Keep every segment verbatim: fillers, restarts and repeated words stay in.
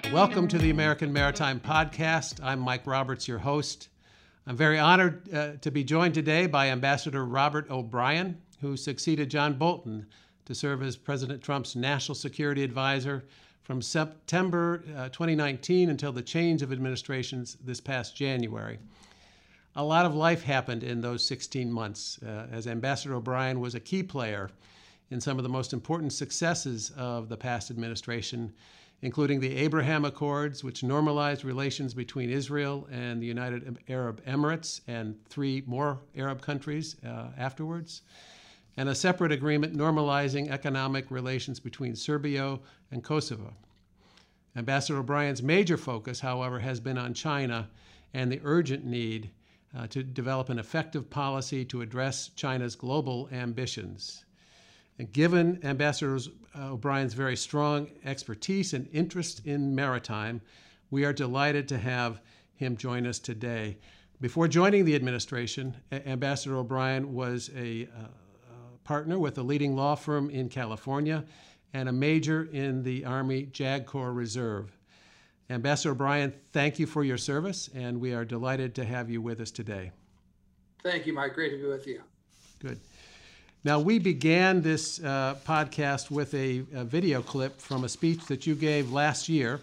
Welcome to the American Maritime Podcast. I'm Mike Roberts, your host. I'm very honored uh, to be joined today by Ambassador Robert O'Brien, who succeeded John Bolton to serve as President Trump's National Security Advisor from September uh, twenty nineteen until the change of administrations this past January. A lot of life happened in those sixteen months, uh, as Ambassador O'Brien was a key player in some of the most important successes of the past administration, including the Abraham Accords, which normalized relations between Israel and the United Arab Emirates and three more Arab countries uh, afterwards, and a separate agreement normalizing economic relations between Serbia and Kosovo. Ambassador O'Brien's major focus, however, has been on China and the urgent need uh, to develop an effective policy to address China's global ambitions. And given Ambassador O'Brien's very strong expertise and interest in maritime, we are delighted to have him join us today. Before joining the administration, Ambassador O'Brien was a uh, partner with a leading law firm in California and a major in the Army JAG Corps Reserve. Ambassador O'Brien, thank you for your service, and we are delighted to have you with us today. Thank you, Mike. Great to be with you. Good. Now, we began this uh, podcast with a, a video clip from a speech that you gave last year,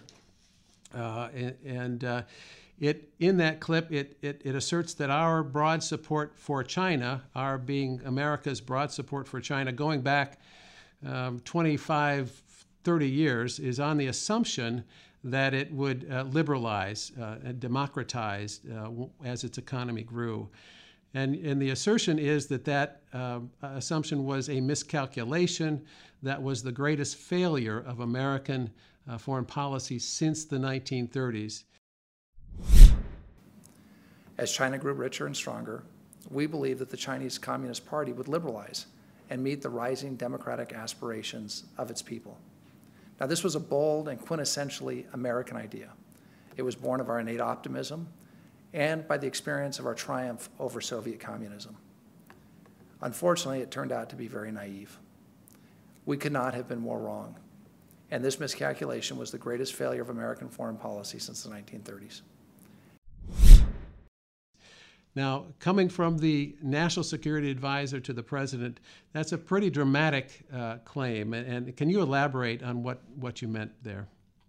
uh, and, and uh, it in that clip, it, it, it asserts that our broad support for China, our being America's broad support for China, going back um, twenty-five, thirty years, is on the assumption that it would uh, liberalize uh, and democratize uh, as its economy grew. And, and the assertion is that that uh, assumption was a miscalculation, that was the greatest failure of American uh, foreign policy since the nineteen thirties. As China grew richer and stronger, we believed that the Chinese Communist Party would liberalize and meet the rising democratic aspirations of its people. Now, this was a bold and quintessentially American idea. It was born of our innate optimism and by the experience of our triumph over Soviet communism. Unfortunately, it turned out to be very naive. We could not have been more wrong, and this miscalculation was the greatest failure of American foreign policy since the nineteen thirties. Now, coming from the National Security Advisor to the President, that's a pretty dramatic uh, claim, and, and can you elaborate on what, what you meant there?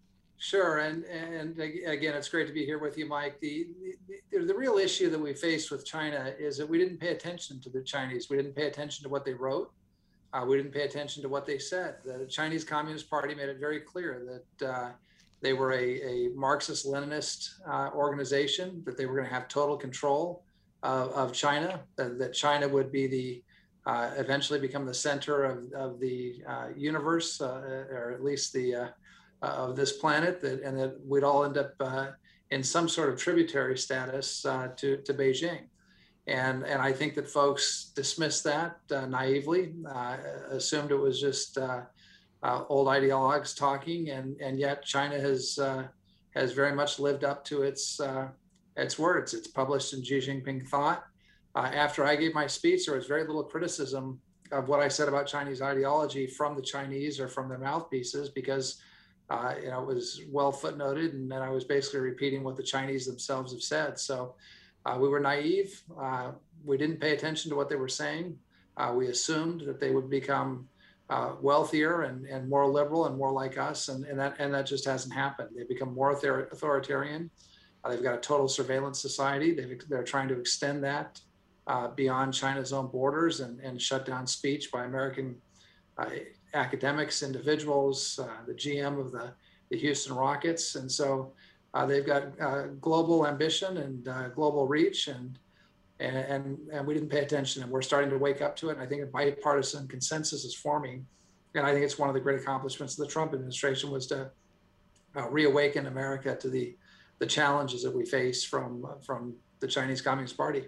Sure, and and again, it's great to be here with you, Mike. The, the the real issue that we faced with China is that we didn't pay attention to the Chinese. We didn't pay attention to what they wrote. Uh, we didn't pay attention to what they said. The Chinese Communist Party made it very clear that uh, they were a, a Marxist-Leninist uh, organization, that they were going to have total control of, of China, that, that China would be the uh, eventually become the center of, of the uh, universe, uh, or at least the uh, of this planet, that, and that we'd all end up uh, in some sort of tributary status uh, to, to Beijing. And, and I think that folks dismissed that uh, naively, uh, assumed it was just uh, uh, old ideologues talking, and, and yet China has uh, has very much lived up to its, uh, its words. It's published in Xi Jinping Thought. Uh, after I gave my speech, there was very little criticism of what I said about Chinese ideology from the Chinese or from their mouthpieces, because Uh, you know, it was well footnoted, and then I was basically repeating what the Chinese themselves have said. So uh, we were naive. Uh, we didn't pay attention to what they were saying. Uh, we assumed that they would become uh, wealthier and, and more liberal and more like us, and, and that and that just hasn't happened. They've become more author- authoritarian. Uh, they've got a total surveillance society. They've, they're trying to extend that uh, beyond China's own borders and, and shut down speech by American uh, academics, individuals, uh, the G M of the, the Houston Rockets. And so uh, they've got uh, global ambition and uh, global reach, and, and, and we didn't pay attention, and we're starting to wake up to it. And I think a bipartisan consensus is forming. And I think it's one of the great accomplishments of the Trump administration was to uh, reawaken America to the, the challenges that we face from, from the Chinese Communist Party.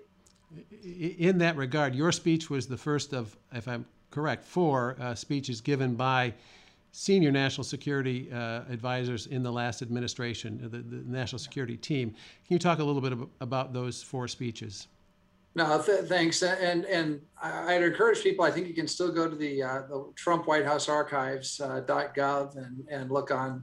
In that regard, your speech was the first of, if I'm correct, four uh, speeches given by senior national security uh, advisors in the last administration, the, the national security team. Can you talk a little bit about those four speeches? No, th- thanks. And and I'd encourage people, I think you can still go to the, uh, the Trump White House Archives uh, .gov and, and look on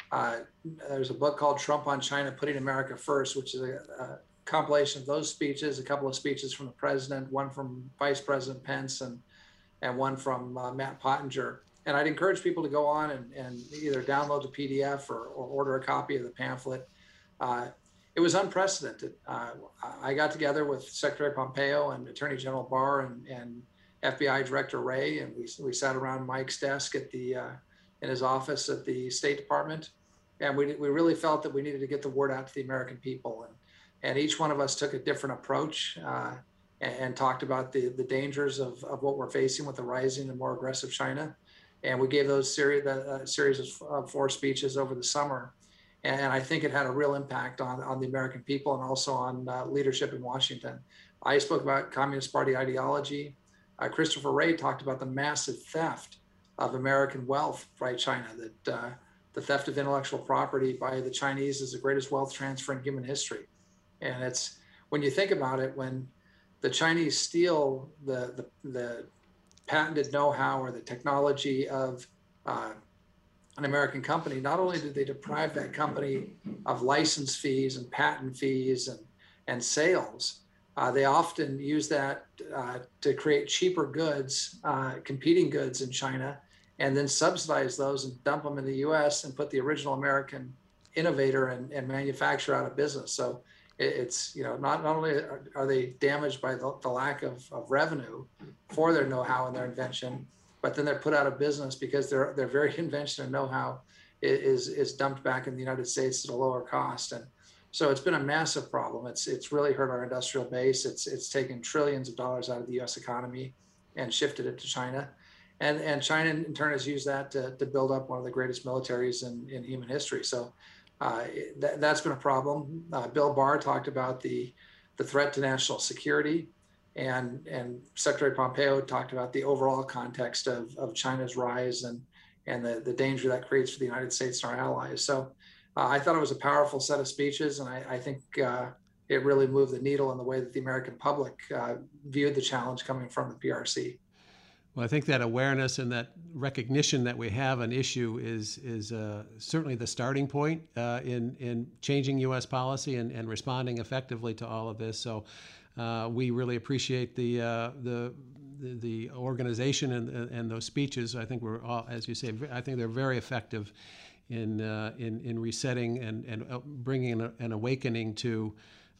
Uh, there's a book called Trump on China, Putting America First, which is a, a compilation of those speeches, a couple of speeches from the president, one from Vice President Pence, and and one from uh, Matt Pottinger. And I'd encourage people to go on and, and either download the P D F or, or order a copy of the pamphlet. Uh, it was unprecedented. Uh, I got together with Secretary Pompeo and Attorney General Barr and, and F B I Director Wray, and we, we sat around Mike's desk at the uh, in his office at the State Department. And we, we really felt that we needed to get the word out to the American people. And, and each one of us took a different approach uh, and, and talked about the, the dangers of, of what we're facing with the rising and more aggressive China. And we gave those series, the uh, series of uh, four speeches over the summer. And I think it had a real impact on, on the American people and also on uh, leadership in Washington. I spoke about Communist Party ideology. Uh, Christopher Wray talked about the massive theft of American wealth by China, that uh, the theft of intellectual property by the Chinese is the greatest wealth transfer in human history. And it's, when you think about it, when the Chinese steal the, the, the patented know-how or the technology of uh, an American company, not only did they deprive that company of license fees and patent fees and, and sales, uh, they often use that uh, to create cheaper goods, uh, competing goods in China, and then subsidize those and dump them in the U S and put the original American innovator and, and manufacturer out of business. So it, it's, you know, not, not only are, are they damaged by the, the lack of, of revenue for their know-how and their invention, but then they're put out of business because their their very invention and know-how is, is dumped back in the United States at a lower cost. And so it's been a massive problem. It's it's really hurt our industrial base. It's it's taken trillions of dollars out of the U S economy and shifted it to China. And, and China, in turn, has used that to, to build up one of the greatest militaries in, in human history. So uh, that, that's been a problem. Uh, Bill Barr talked about the, the threat to national security, and, and Secretary Pompeo talked about the overall context of, of China's rise and, and the, the danger that creates for the United States and our allies. So uh, I thought it was a powerful set of speeches, and I, I think uh, it really moved the needle in the way that the American public uh, viewed the challenge coming from the P R C. Well, I think that awareness and that recognition that we have an issue is is uh, certainly the starting point uh, in in changing U S policy and, and responding effectively to all of this. So uh, we really appreciate the uh, the, the the organization and and those speeches. I think we're all, as you say, I think they're very effective in uh, in in resetting and and bringing an, an awakening to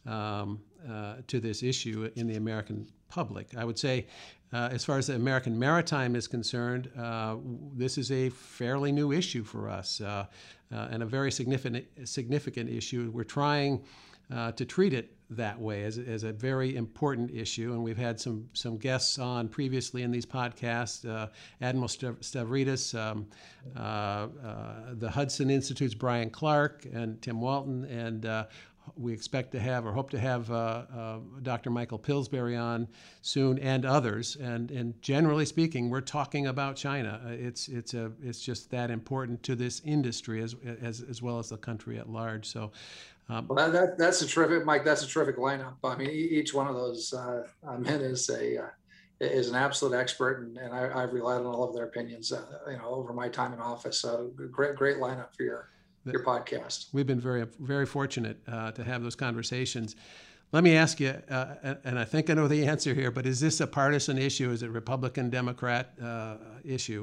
um, uh, to this issue in the American public. I would say, uh, as far as the American maritime is concerned, uh, this is a fairly new issue for us uh, uh, and a very significant significant issue. We're trying uh, to treat it that way as, as a very important issue, and we've had some some guests on previously in these podcasts, uh, Admiral Stavridis, um, uh, uh, the Hudson Institute's Brian Clark, and Tim Walton, and uh, we expect to have or hope to have uh, uh, Doctor Michael Pillsbury on soon, and others. And, and generally speaking, we're talking about China. It's it's a it's just that important to this industry as as as well as the country at large. So, um, well, that, that that's a terrific, Mike. That's a terrific lineup. I mean, each one of those uh, men is a uh, is an absolute expert, and, and I, I've relied on all of their opinions, uh, you know, over my time in office. So, great great lineup for your. your podcast. We've been very, very fortunate uh, to have those conversations. Let me ask you, uh, and I think I know the answer here, but is this a partisan issue? Is it a Republican-Democrat uh, issue?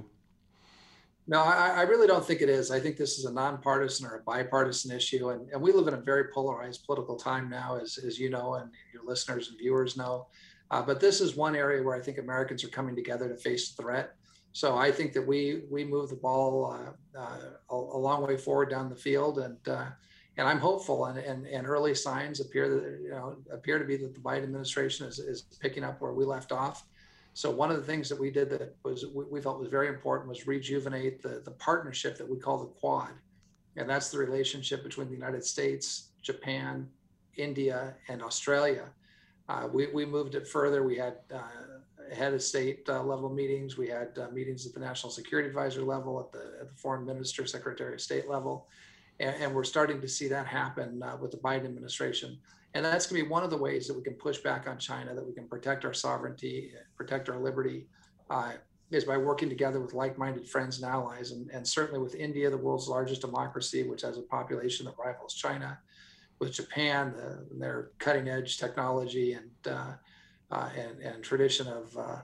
No, I, I really don't think it is. I think this is a nonpartisan or a bipartisan issue. And, and we live in a very polarized political time now, as, as you know, and your listeners and viewers know. Uh, but this is one area where I think Americans are coming together to face the threat. So I think that we we move the ball uh, uh, a, a long way forward down the field, and uh, and I'm hopeful, and, and and early signs appear that you know appear to be that the Biden administration is, is picking up where we left off. So one of the things that we did that was we, we felt was very important was rejuvenate the the partnership that we call the Quad, and that's the relationship between the United States, Japan, India, and Australia. Uh, we we moved it further. We had uh, head of state uh, level meetings. We had uh, meetings at the National Security Advisor level, at the, at the Foreign Minister, Secretary of State level. And, and we're starting to see that happen uh, with the Biden administration. And that's going to be one of the ways that we can push back on China, that we can protect our sovereignty, protect our liberty. Uh, is by working together with like-minded friends and allies, and, and certainly with India, the world's largest democracy, which has a population that rivals China, with Japan, the, their cutting-edge technology and uh, uh, and, and tradition of uh,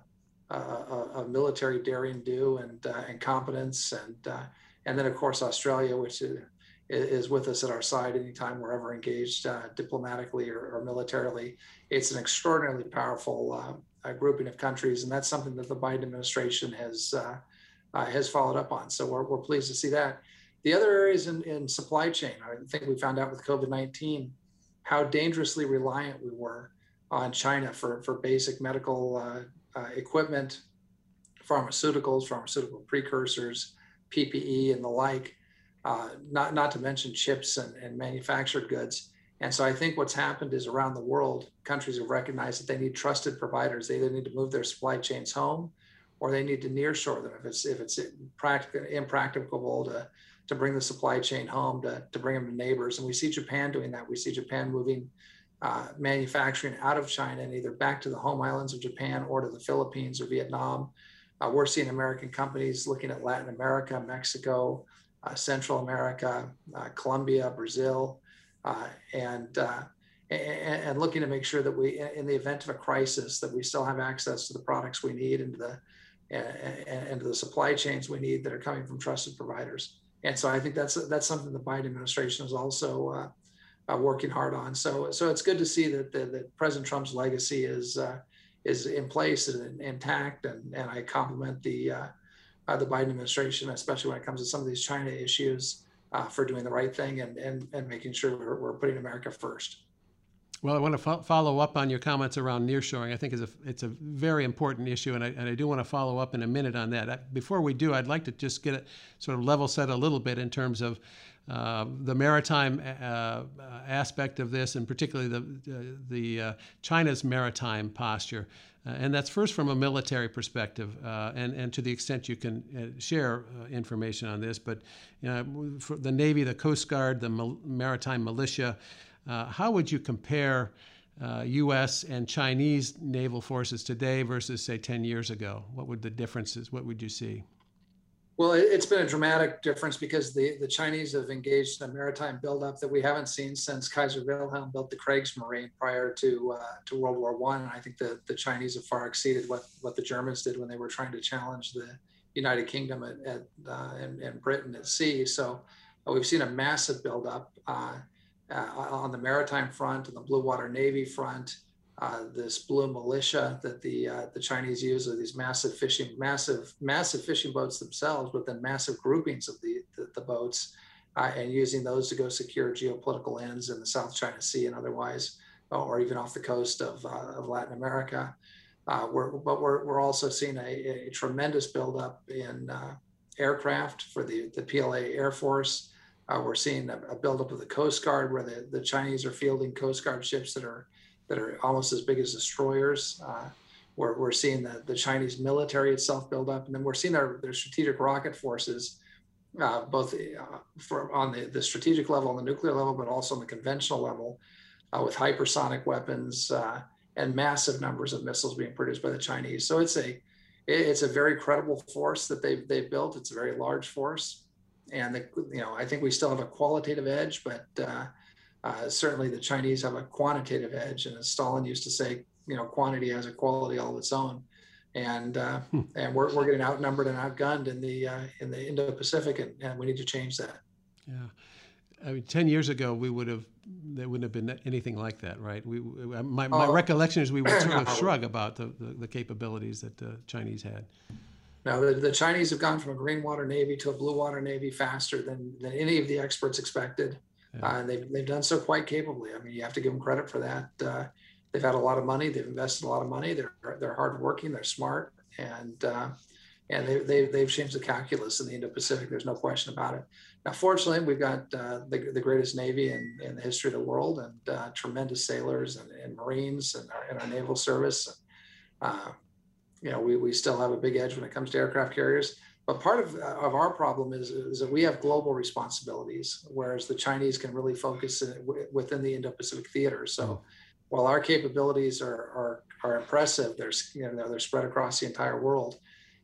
uh, of military daring do and uh, and competence, and uh, and then of course Australia, which is, is with us at our side anytime we're ever engaged uh, diplomatically or, or militarily. It's an extraordinarily powerful uh, uh, grouping of countries, and that's something that the Biden administration has uh, uh, has followed up on. So we're, we're pleased to see that. The other areas in, in supply chain, I think we found out with COVID nineteen how dangerously reliant we were on China for, for basic medical uh, uh, equipment, pharmaceuticals, pharmaceutical precursors, P P E and the like, uh, not, not to mention chips and, and manufactured goods. And so I think what's happened is around the world, countries have recognized that they need trusted providers. They either need to move their supply chains home or they need to nearshore them if it's, if it's impractic- impracticable to to bring the supply chain home, to, to bring them to neighbors. And we see Japan doing that. We see Japan moving uh, manufacturing out of China and either back to the home islands of Japan or to the Philippines or Vietnam. Uh, we're seeing American companies looking at Latin America, Mexico, uh, Central America, uh, Colombia, Brazil, uh, and, uh, and, and looking to make sure that we, in the event of a crisis, that we still have access to the products we need and to the, and, and to the supply chains we need that are coming from trusted providers. And so I think that's that's something the Biden administration is also uh, uh, working hard on. So so it's good to see that, that, that President Trump's legacy is uh, is in place and intact. And, and I compliment the uh, uh, the Biden administration, especially when it comes to some of these China issues, uh, for doing the right thing and and, and making sure we're, we're putting America first. Well, I want to fo- follow up on your comments around nearshoring. I think is a, it's a very important issue, and I, and I do want to follow up in a minute on that. I, before we do, I'd like to just get it sort of level set a little bit in terms of uh, the maritime uh, aspect of this, and particularly the uh, the uh, China's maritime posture. Uh, and that's first from a military perspective, uh, and, and to the extent you can uh, share uh, information on this. But you know, for the Navy, the Coast Guard, the Mal- maritime militia. Uh, how would you compare uh, U S and Chinese naval forces today versus, say, ten years ago? What would the differences, what would you see? Well, it's been a dramatic difference because the, the Chinese have engaged in a maritime buildup that we haven't seen since Kaiser Wilhelm built the Kriegsmarine prior to uh, to World War One. And I think the, the Chinese have far exceeded what, what the Germans did when they were trying to challenge the United Kingdom at, at, uh, and, and Britain at sea. So uh, we've seen a massive buildup. Uh, Uh, on the maritime front and the Blue Water Navy front, uh, this blue militia that the uh, the Chinese use are these massive fishing, massive, massive fishing boats themselves, but then massive groupings of the the, the boats, uh, and using those to go secure geopolitical ends in the South China Sea and otherwise, or even off the coast of uh, of Latin America. Uh, we're, but we're we're also seeing a, a tremendous buildup in uh, aircraft for the the P L A Air Force. Uh, we're seeing a, a buildup of the Coast Guard, where the, the Chinese are fielding Coast Guard ships that are that are almost as big as destroyers. Uh, we're, we're seeing the, the Chinese military itself build up, and then we're seeing their, their strategic rocket forces, uh, both uh, for, on the, the strategic level, on the nuclear level, but also on the conventional level, uh, with hypersonic weapons uh, and massive numbers of missiles being produced by the Chinese. So it's a it's a very credible force that they've they've built. It's a very large force. And, the, you know, I think we still have a qualitative edge, but uh, uh, certainly the Chinese have a quantitative edge. And as Stalin used to say, you know, quantity has a quality all of its own. And uh, hmm. and we're, we're getting outnumbered and outgunned in the uh, in the Indo-Pacific, and, and we need to change that. Yeah. I mean, ten years ago, we would have, there wouldn't have been anything like that, right? We, my, my oh, recollection is we would sort of no. shrug about the, the, the capabilities that the Chinese had. Now, the, the Chinese have gone from a green water Navy to a blue water Navy faster than, than any of the experts expected. Yeah. Uh, and they've, they've done so quite capably. I mean, you have to give them credit for that. Uh, they've had a lot of money. They've invested a lot of money. They're they're hardworking. They're smart. And uh, and they, they, they've changed the calculus in the Indo-Pacific. There's no question about it. Now, fortunately, we've got uh, the, the greatest Navy in, in the history of the world, and uh, tremendous sailors and, and Marines and our, and our naval service. Uh, You know, we, we still have a big edge when it comes to aircraft carriers. But part of, of our problem is, is that we have global responsibilities, whereas the Chinese can really focus in, within the Indo-Pacific theater. So mm. while our capabilities are, are, are impressive, they're, you know, they're spread across the entire world.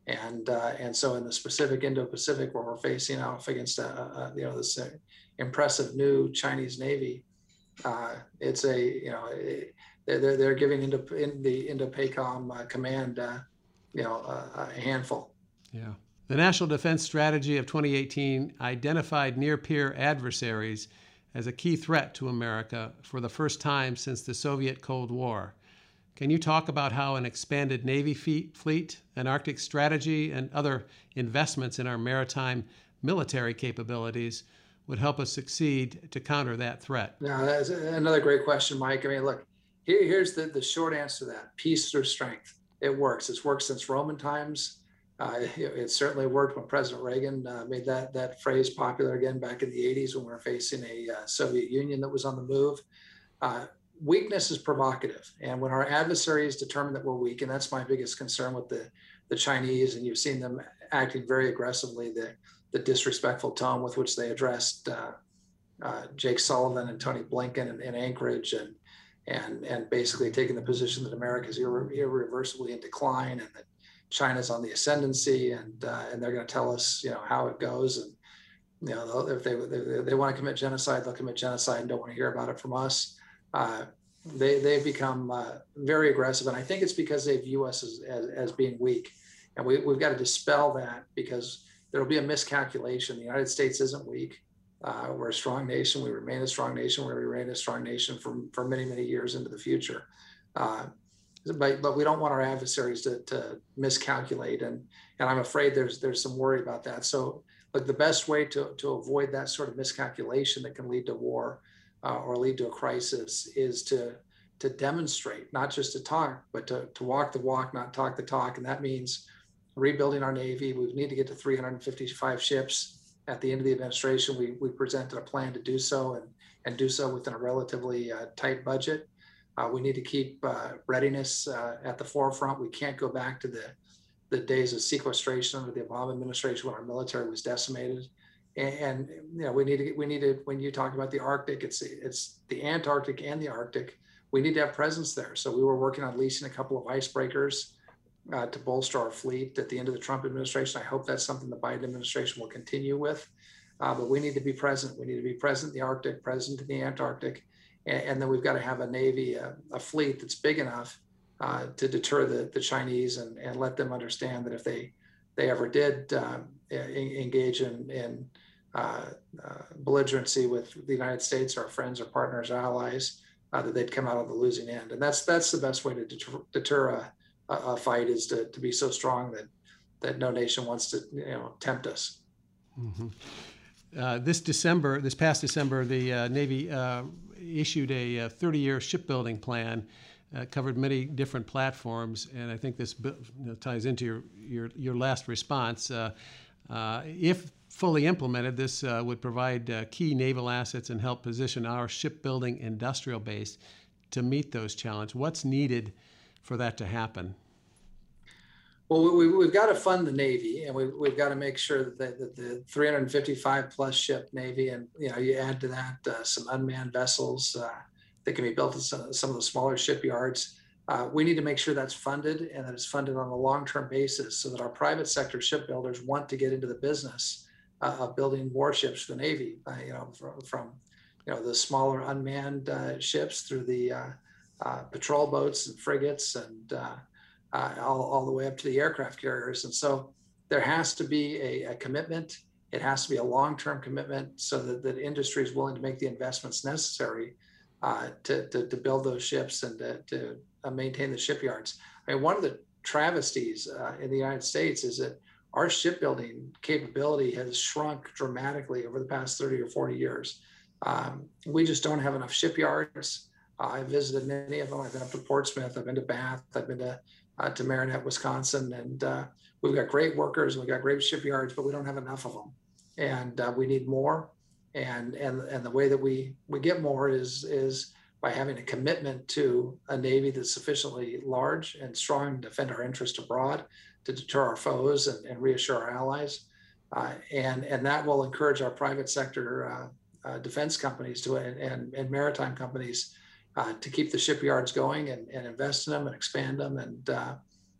And uh, and so in the specific Indo-Pacific, where we're facing off against a, a you know this uh, impressive new Chinese Navy, uh, it's a you know a, they're they're giving Indo in the Indo-PACOM uh, command uh, you know uh, a handful. Yeah. The National Defense Strategy of twenty eighteen identified near-peer adversaries as a key threat to America for the first time since the Soviet Cold War. Can you talk about how an expanded Navy fleet, an Arctic strategy, and other investments in our maritime military capabilities would help us succeed to counter that threat? Now, that's another great question, Mike. I mean, look, here, here's the, the short answer to that. Peace through strength. It works. It's worked since Roman times. Uh, it, it certainly worked when President Reagan uh, made that, that phrase popular again back in the eighties when we were facing a uh, Soviet Union that was on the move. Uh, Weakness is provocative. And when our adversaries determine that we're weak, and that's my biggest concern with the, the Chinese, and you've seen them acting very aggressively, the, the disrespectful tone with which they addressed uh, uh, Jake Sullivan and Tony Blinken in, in Anchorage, and, and, and basically taking the position that America is irre irreversibly in decline and that China's on the ascendancy, and, uh, and they're going to tell us, you know, how it goes. And, you know, if they, they, they want to commit genocide, they'll commit genocide and don't want to hear about it from us. Uh, they, they've become uh, very aggressive. And I think it's because they view us as, as, as being weak. And we, we've got to dispel that, because there'll be a miscalculation. The United States isn't weak. Uh, we're a strong nation. We remain a strong nation. We remain a strong nation for, for many, many years into the future. Uh, but, but we don't want our adversaries to, to miscalculate. And, and I'm afraid there's, there's some worry about that. So look, the best way to, to avoid that sort of miscalculation that can lead to war Uh, or lead to a crisis is to to demonstrate, not just to talk, but to, to walk the walk, not talk the talk. And that means rebuilding our Navy. We need to get to three hundred fifty-five ships. At the end of the administration, we, we presented a plan to do so, and, and do so within a relatively uh, tight budget. Uh, we need to keep uh, readiness uh, at the forefront. We can't go back to the, the days of sequestration under the Obama administration when our military was decimated. And, you know, we need to, we need to, when you talk about the Arctic, it's, it's the Antarctic and the Arctic. We need to have presence there. So we were working on leasing a couple of icebreakers uh, to bolster our fleet at the end of the Trump administration. I hope that's something the Biden administration will continue with. Uh, but we need to be present. We need to be present in the Arctic, present in the Antarctic. And, and then we've got to have a Navy, a, a fleet that's big enough uh, to deter the, the Chinese, and, and let them understand that if they, they ever did um, engage in, in Uh, uh, belligerency with the United States, our friends, our partners, our allies, uh, that they'd come out on the losing end. And that's that's the best way to deter, deter a, a fight, is to, to be so strong that that no nation wants to you know tempt us. Mm-hmm. uh, this December, this past December, the uh, Navy uh, issued a thirty-year shipbuilding plan. Uh, covered many different platforms, and I think this you know, ties into your your, your last response. Uh, uh, if fully implemented, this uh, would provide uh, key naval assets and help position our shipbuilding industrial base to meet those challenges. What's needed for that to happen? Well, we, we've got to fund the Navy, and we, we've got to make sure that the, that the three hundred fifty-five plus ship Navy, and you know, you add to that uh, some unmanned vessels uh, that can be built at some, some of the smaller shipyards. Uh, we need to make sure that's funded, and that it's funded on a long-term basis, so that our private sector shipbuilders want to get into the business uh, of building warships for the Navy. Uh, you know, from, from you know the smaller unmanned uh, ships through the uh, uh, patrol boats and frigates, and uh, uh, all, all the way up to the aircraft carriers. And so there has to be a, a commitment. It has to be a long-term commitment, so that the industry is willing to make the investments necessary uh, to, to to build those ships and to, to uh, maintain the shipyards. I mean, one of the travesties uh, in the United States is that our shipbuilding capability has shrunk dramatically over the past thirty or forty years. Um, we just don't have enough shipyards. Uh, I visited many of them. I've been up to Portsmouth. I've been to Bath. I've been to uh, to Marinette, Wisconsin, and uh, we've got great workers. We've got great shipyards, but we don't have enough of them, and uh, we need more. And and and the way that we we get more is is by having a commitment to a Navy that's sufficiently large and strong to defend our interest abroad, to deter our foes, and, and reassure our allies. Uh, and, and that will encourage our private sector uh, uh, defense companies to and, and, and maritime companies uh, to keep the shipyards going, and, and invest in them and expand them, and uh,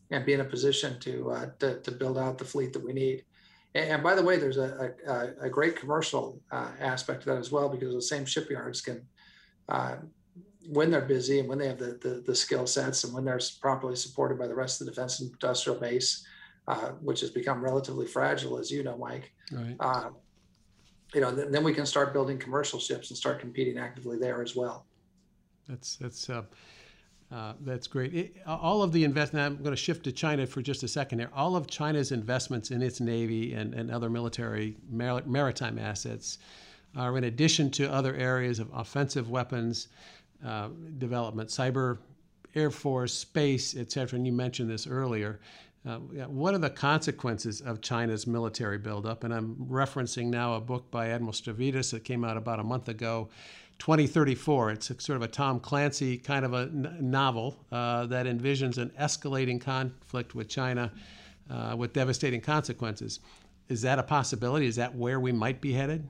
and be in a position to, uh, to, to build out the fleet that we need. And, and by the way, there's a, a, a great commercial uh, aspect to that as well, because the same shipyards can, uh, when they're busy and when they have the, the, the skill sets and when they're properly supported by the rest of the defense industrial base, uh, which has become relatively fragile, as you know, Mike, Right. uh, you know, then, then we can start building commercial ships and start competing actively there as well. That's that's uh, uh, that's great. It, all of the investment. I'm going to shift to China for just a second here. All of China's investments in its navy and, and other military mar- maritime assets are in addition to other areas of offensive weapons uh, development, cyber, air force, space, et cetera. And you mentioned this earlier. Uh, what are the consequences of China's military buildup? And I'm referencing now a book by Admiral Stavridis that came out about a month ago, twenty thirty-four. It's a, sort of a Tom Clancy kind of a n- novel uh, that envisions an escalating conflict with China uh, with devastating consequences. Is that a possibility? Is that where we might be headed?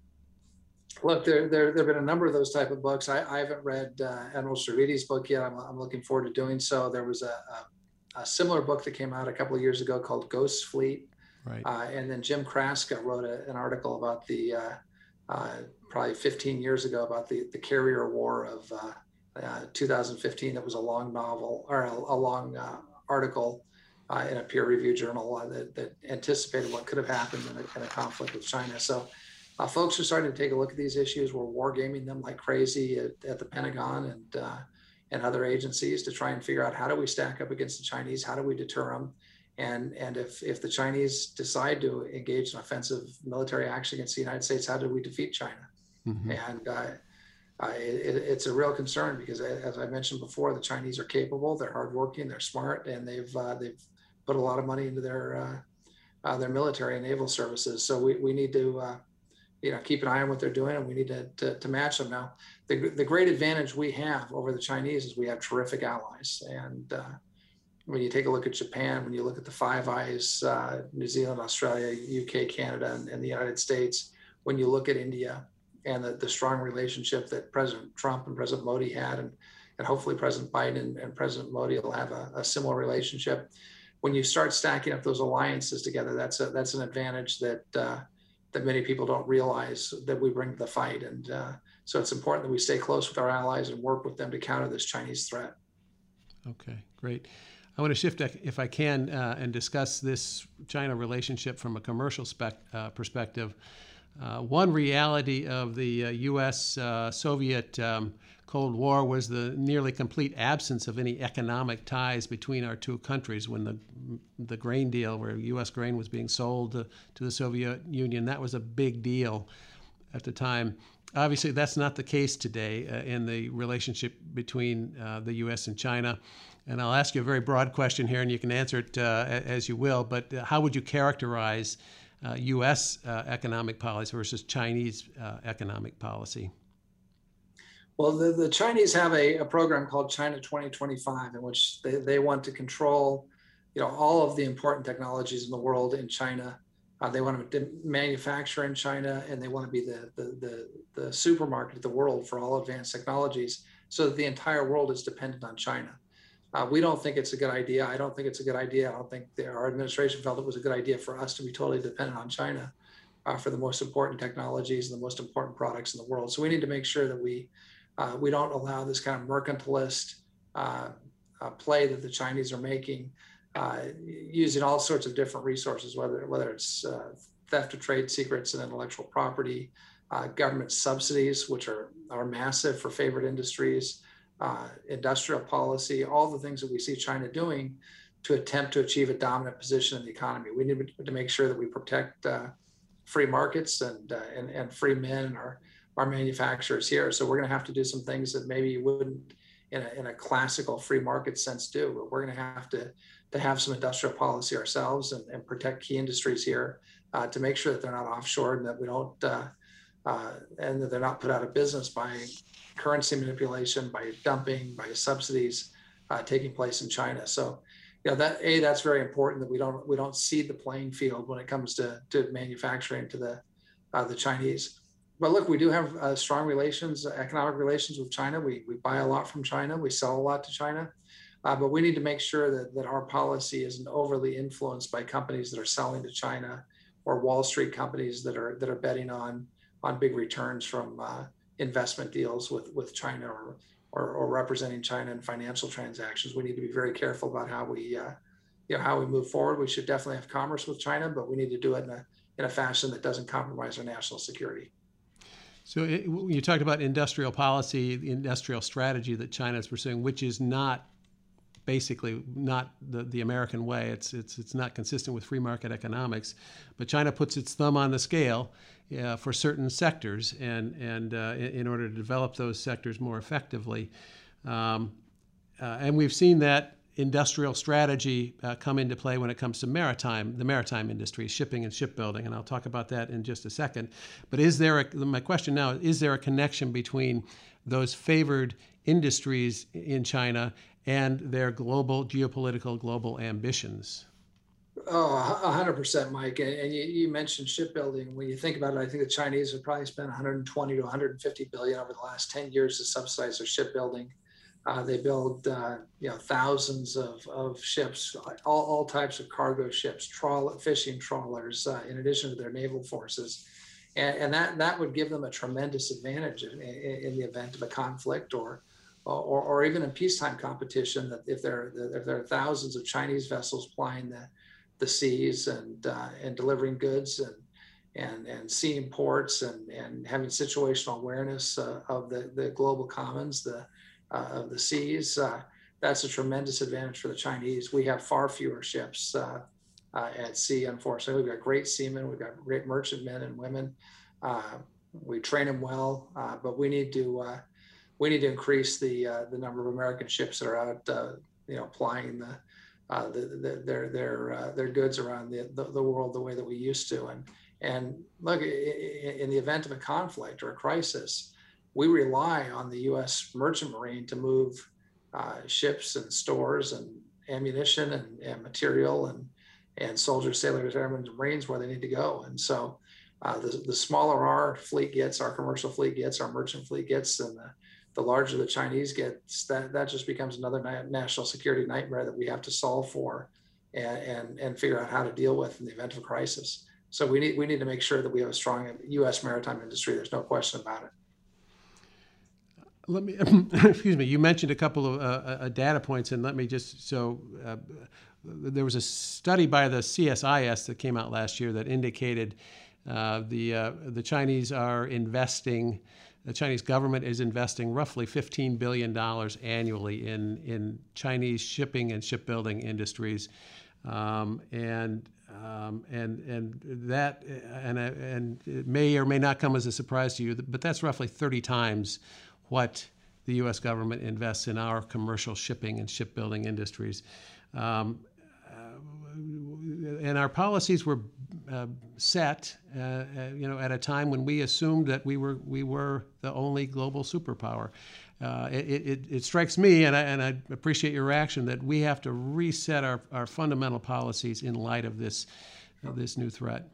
Look, there, there, there have been a number of those type of books. I, I haven't read uh, Admiral Stavridis' book yet. I'm, I'm looking forward to doing so. There was a, a, a similar book that came out a couple of years ago called Ghost Fleet. Right. Uh, and then Jim Kraska wrote a, an article about the, uh, uh, probably fifteen years ago, about the, the carrier war of uh, uh, two thousand fifteen. That was a long novel, or a, a long uh, article uh, in a peer-reviewed journal uh, that, that anticipated what could have happened in a, in a conflict with China. So uh, folks are starting to take a look at these issues. We're wargaming them like crazy at, at the Pentagon and uh, and other agencies to try and figure out how do we stack up against the Chinese, how do we deter them, and and if if the Chinese decide to engage in offensive military action against the United States, how do we defeat China? Mm-hmm. And uh, uh, it, it's a real concern because, as I mentioned before, the Chinese are capable, they're hardworking, they're smart, and they've uh, they've put a lot of money into their uh, uh, their military and naval services. So we we need to uh, you know keep an eye on what they're doing, and we need to to, to match them. Now, the the great advantage we have over the Chinese is we have terrific allies, and uh, when you take a look at Japan, when you look at the Five Eyes, uh, New Zealand, Australia, U K, Canada, and, and the United States, when you look at India and the, the strong relationship that President Trump and President Modi had, and, and hopefully President Biden and, and President Modi will have a, a similar relationship. When you start stacking up those alliances together, that's a, that's an advantage that uh, that many people don't realize that we bring to the fight. And uh, so it's important that we stay close with our allies and work with them to counter this Chinese threat. Okay, great. I want to shift, if I can, uh, and discuss this China relationship from a commercial spec, uh, perspective. Uh, one reality of the uh, U S uh, Soviet um, Cold War was the nearly complete absence of any economic ties between our two countries. When the the grain deal, where U S grain was being sold to, to the Soviet Union, that was a big deal at the time. Obviously, that's not the case today uh, in the relationship between uh, the U S and China. And I'll ask you a very broad question here, and you can answer it uh, as you will, but uh, how would you characterize uh, U S uh, economic policy versus Chinese uh, economic policy? Well, the, the Chinese have a, a program called China twenty twenty-five, in which they, they want to control, you know, all of the important technologies in the world in China. Uh, they want to manufacture in China, and they want to be the, the, the, the supermarket of the world for all advanced technologies, so that the entire world is dependent on China. Uh, we don't think it's a good idea. I don't think it's a good idea. I don't think the, our administration felt it was a good idea for us to be totally dependent on China uh, for the most important technologies and the most important products in the world. So we need to make sure that we uh, we don't allow this kind of mercantilist uh, uh, play that the Chinese are making, uh, using all sorts of different resources, whether whether it's uh, theft of trade secrets and intellectual property, uh, government subsidies, which are are massive for favored industries. Uh, industrial policy, all the things that we see China doing to attempt to achieve a dominant position in the economy. We need to make sure that we protect uh, free markets and, uh, and and free men and our, our manufacturers here. So we're going to have to do some things that maybe you wouldn't in a, in a classical free market sense do, but we're going to have to, to have some industrial policy ourselves and, and protect key industries here uh, to make sure that they're not offshore and that we don't, uh, uh, and that they're not put out of business by currency manipulation, by dumping, by subsidies uh, taking place in China. So, you know, that a that's very important that we don't we don't cede the playing field when it comes to to manufacturing to the uh, the Chinese. But look, we do have uh, strong relations, economic relations with China. We we buy a lot from China. We sell a lot to China. Uh, but we need to make sure that, that our policy isn't overly influenced by companies that are selling to China or Wall Street companies that are that are betting on on big returns from uh, investment deals with, with China or, or or representing China in financial transactions. We need to be very careful about how we uh, you know how we move forward. We should definitely have commerce with China, but we need to do it in a in a fashion that doesn't compromise our national security. So it, you talked about industrial policy, the industrial strategy that China is pursuing, which is not basically not the, the American way. It's, it's, it's not consistent with free market economics. But China puts its thumb on the scale uh, for certain sectors and, and uh, in, in order to develop those sectors more effectively. Um, uh, and we've seen that industrial strategy uh, come into play when it comes to maritime, the maritime industry, shipping and shipbuilding, and I'll talk about that in just a second. But is there a, my question now, is there a connection between those favored industries in China and their global, geopolitical, global ambitions? Oh, one hundred percent, Mike. And, and you, you mentioned shipbuilding. When you think about it, I think the Chinese have probably spent one hundred twenty to one hundred fifty billion over the last ten years to subsidize their shipbuilding. Uh, they build, uh, you know, thousands of, of ships, all, all types of cargo ships, trawl, fishing trawlers, uh, in addition to their naval forces. And, and that, that would give them a tremendous advantage in, in, in the event of a conflict or, or, or even in peacetime competition, that if there, if there are thousands of Chinese vessels plying the, the seas and, uh, and delivering goods and, and, and seeing ports and, and having situational awareness uh, of the, the global commons, the, Uh, of the seas, uh, that's a tremendous advantage for the Chinese. We have far fewer ships uh, uh, at sea, unfortunately. We've got great seamen, we've got great merchant men and women. Uh, we train them well, uh, but we need to uh, we need to increase the uh, the number of American ships that are out, uh, you know, plying the, uh, the, the their their uh, their goods around the, the the world the way that we used to. And and look, in the event of a conflict or a crisis, we rely on the U S merchant marine to move uh, ships and stores and ammunition and, and material and, and soldiers, sailors, airmen, and Marines where they need to go. And so uh, the, the smaller our fleet gets, our commercial fleet gets, our merchant fleet gets, and the, the larger the Chinese gets, that, that just becomes another na- national security nightmare that we have to solve for and, and, and figure out how to deal with in the event of a crisis. So we need, we need to make sure that we have a strong U S maritime industry. There's no question about it. Let me, excuse me, you mentioned a couple of uh, uh, data points, and let me just, so uh, there was a study by the C S I S that came out last year that indicated uh, the, uh, the Chinese are investing, the Chinese government is investing roughly fifteen billion dollars annually in, in Chinese shipping and shipbuilding industries. Um, and Um, and and that and and it may or may not come as a surprise to you, but that's roughly thirty times what the U S government invests in our commercial shipping and shipbuilding industries. Um, uh, and our policies were uh, set, uh, uh, you know, at a time when we assumed that we were we were the only global superpower. Uh, it, it, it strikes me, and I, and I appreciate your reaction, that we have to reset our, our fundamental policies in light of this, of this new threat.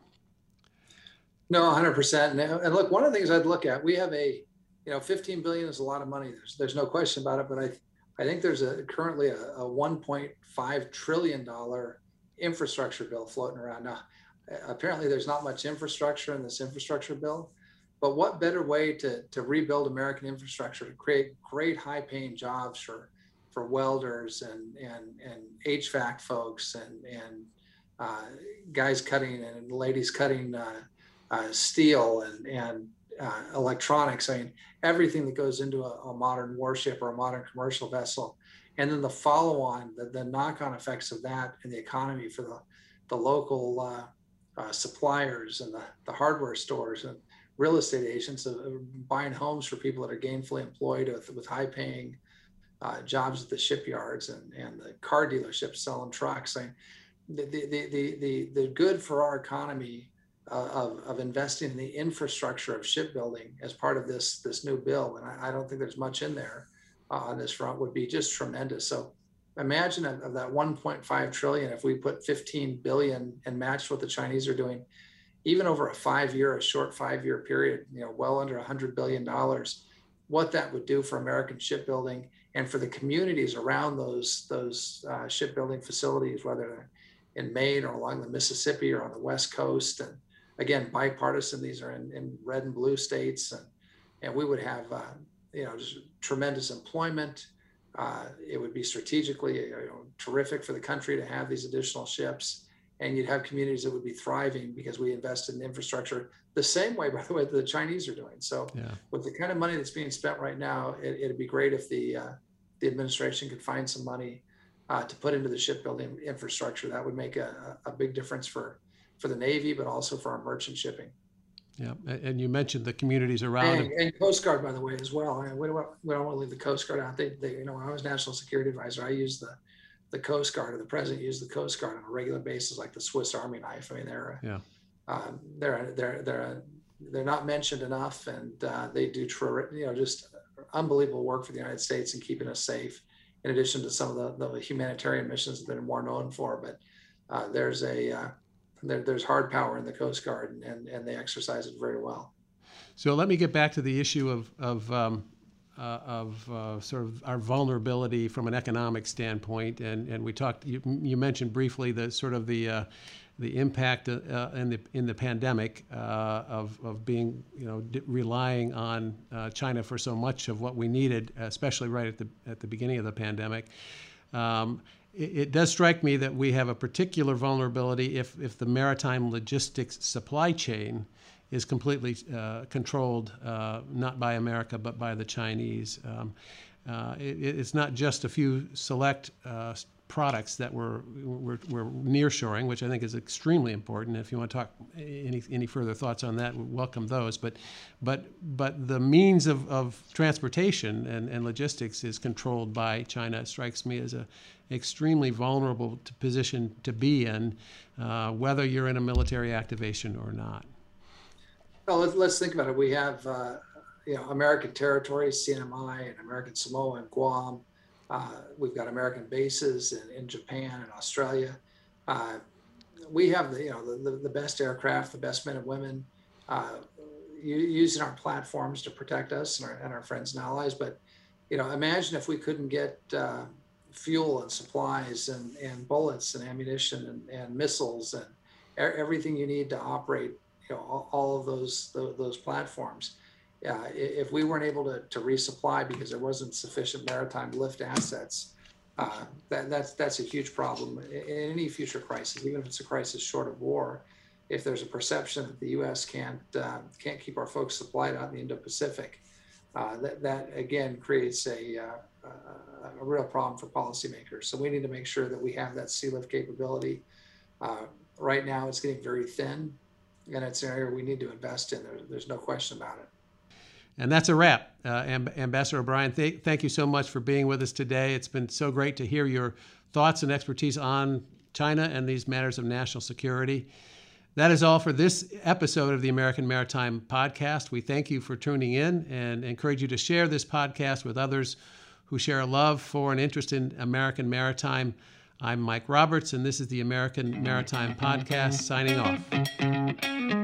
No, one hundred percent. And look, one of the things I'd look at, we have a, you know, fifteen billion is a lot of money. There's, there's no question about it. But I, I think there's a currently a, a one point five trillion dollars infrastructure bill floating around. Now, apparently there's not much infrastructure in this infrastructure bill. But what better way to, to rebuild American infrastructure, to create great high-paying jobs for, for welders and, and, and H V A C folks and, and uh, guys cutting and ladies cutting uh, uh, steel and, and uh, electronics. I mean, everything that goes into a, a modern warship or a modern commercial vessel. And then the follow-on, the, the knock-on effects of that in the economy for the, the local uh, uh, suppliers and the, the hardware stores and real estate agents uh, buying homes for people that are gainfully employed with, with high-paying uh, jobs at the shipyards and, and the car dealerships selling trucks. I mean, the, the, the, the, the good for our economy uh, of, of investing in the infrastructure of shipbuilding as part of this, this new bill, and I, I don't think there's much in there uh, on this front, would be just tremendous. So imagine of, of that one point five trillion, if we put fifteen billion and matched what the Chinese are doing, even over a five-year, a short five-year period, you know, well under one hundred billion dollars, what that would do for American shipbuilding and for the communities around those, those uh, shipbuilding facilities, whether they're in Maine or along the Mississippi or on the West Coast. And again, bipartisan, these are in, in red and blue states. And, and we would have, uh, you know, just tremendous employment. Uh, it would be strategically you know, terrific for the country to have these additional ships. And you'd have communities that would be thriving because we invested in infrastructure the same way, by the way, that the Chinese are doing. So yeah. with the kind of money that's being spent right now, it, it'd be great if the uh, the administration could find some money uh, to put into the shipbuilding infrastructure. That would make a, a big difference for, for the Navy, but also for our merchant shipping. Yeah, and you mentioned the communities around. And, and Coast Guard, by the way, as well. I mean, we, don't, we don't want to leave the Coast Guard out. They, they, you know, when I was National Security Advisor, I used the the Coast Guard, or the president used the Coast Guard on a regular basis, like the Swiss Army knife. I mean, they're yeah. um, they're they're they're they're not mentioned enough, and uh, they do ter- you know just unbelievable work for the United States in keeping us safe. In addition to some of the, the humanitarian missions that they're more known for, but uh, there's a uh, there, there's hard power in the Coast Guard, and, and and they exercise it very well. So let me get back to the issue of of. Um, Uh, of uh, sort of our vulnerability from an economic standpoint, and and we talked. You, you mentioned briefly the sort of the uh, the impact uh, in the in the pandemic uh, of of being you know d- relying on uh, China for so much of what we needed, especially right at the at the beginning of the pandemic. Um, it, it does strike me that we have a particular vulnerability if if the maritime logistics supply chain is completely uh, controlled, uh, not by America, but by the Chinese. Um, uh, it, it's not just a few select uh, products that we're, we're, we're nearshoring, which I think is extremely important. If you want to talk any, any further thoughts on that, we welcome those. But, but, but the means of, of transportation and, and logistics is controlled by China. It strikes me as a extremely vulnerable to position to be in, uh, whether you're in a military activation or not. Well, let's, let's think about it. We have, uh, you know, American territories, C N M I, and American Samoa and Guam. Uh, we've got American bases in, in Japan and Australia. Uh, we have the, you know, the, the best aircraft, the best men and women uh, using our platforms to protect us and our, and our friends and allies. But, you know, imagine if we couldn't get uh, fuel and supplies and, and bullets and ammunition and, and missiles and everything you need to operate You know, all, all of those those, those platforms. Uh, if we weren't able to, to resupply because there wasn't sufficient maritime lift assets, uh, that, that's that's a huge problem in any future crisis, even if it's a crisis short of war. If there's a perception that the U S can't uh, can't keep our folks supplied out in the Indo-Pacific, uh, that that again creates a, uh, a a real problem for policymakers. So we need to make sure that we have that sea lift capability. Uh, right now, it's getting very thin. And it's an area we need to invest in. There's, there's no question about it. And that's a wrap. Uh, Amb- Ambassador O'Brien, th- thank you so much for being with us today. It's been so great to hear your thoughts and expertise on China and these matters of national security. That is all for this episode of the American Maritime Podcast. We thank you for tuning in and encourage you to share this podcast with others who share a love for and interest in American maritime. I'm Mike Roberts, and this is the American Maritime Podcast, signing off.